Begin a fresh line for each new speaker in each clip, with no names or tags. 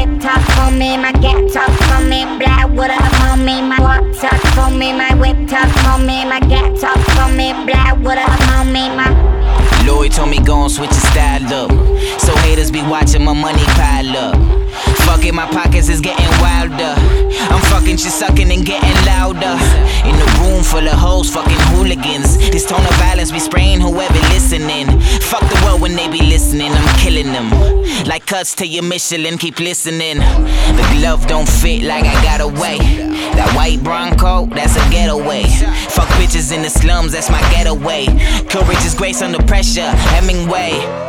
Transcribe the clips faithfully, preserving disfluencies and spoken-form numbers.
whip talk for me, my get talk for me. Blah, what up, homie? My walk talk for me, my whip talk for me, my get talk for me. Blah, what up, homie? My
Lloyd told me go and switch your style up, so haters be watching my money pile up. Fuck it, my pockets is getting wilder. I'm fucking shit sucking and getting louder. In a room full of hoes, fucking hooligans. This tone of violence be spraying whoever listening. Fuck the world when they be listening, I'm killing them. Like cuts to your Michelin, keep listening. The glove don't fit like I got away. That white Bronco, that's a getaway. Fuck bitches in the slums, that's my getaway. Courage is grace under pressure, Hemingway.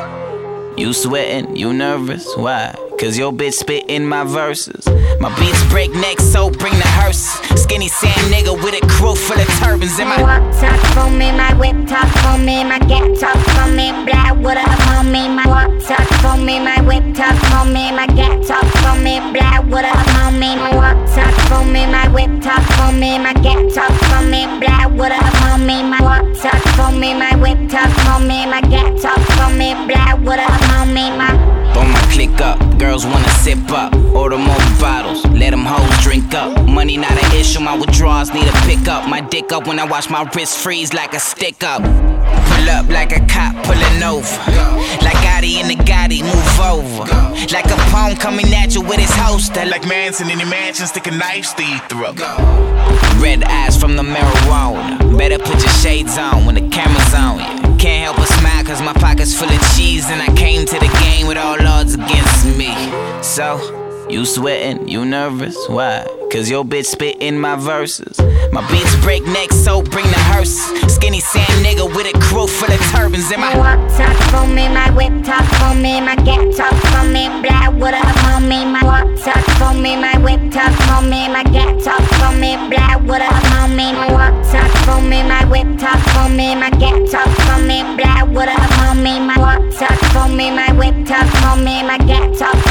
You sweating, you nervous, why? Cause your bitch spit in my verses. My beats break necks, so bring the hearse. Skinny sand nigga with a crew full of turbans in my
walk talk for me, my whip talk for me, my get talk for me. Blah, what up, homie? My walk talk for me, my whip talk for me, my get talk for me. Blah, what up, homie? My walk talk for me, my whip talk for me, my get talk for me. Blah, what up, homie? My walk talk for me, my whip talk for me, my get talk for me. Blah, what up, homie? My
Throw my click up, girls wanna sip up. Order more bottles, let them hoes drink up. Money not an issue, my withdrawals need a pickup. My dick up when I watch my wrist freeze like a stick up. Pull up like a cop pulling over. Like Gotti in the Gotti, move over. Like a pawn coming at you with his holster.
Like Manson in the mansion, stick a knife to your throat.
Red eyes from the marijuana. Better put your shades on when the camera's on you. Can't help but smile cause my pocket's full of cheese. And I came to the game with all odds against me. So, you sweating, you nervous, why? Cause your bitch spit in my verses. My beats break necks, so bring the hearse. Skinny sand nigga with a crew full of turbans in my
walk talk for me, my whip talk for me, my get talk for me. Blah, what up, homie? My walk talk for me, my whip talk for me, my get talk for me. Blah, what up, homie? My walk talk for me, my whip talk for me, my get talk for me. Blah, what up, homie? My walk talk for me, my whip talk for me, my get talk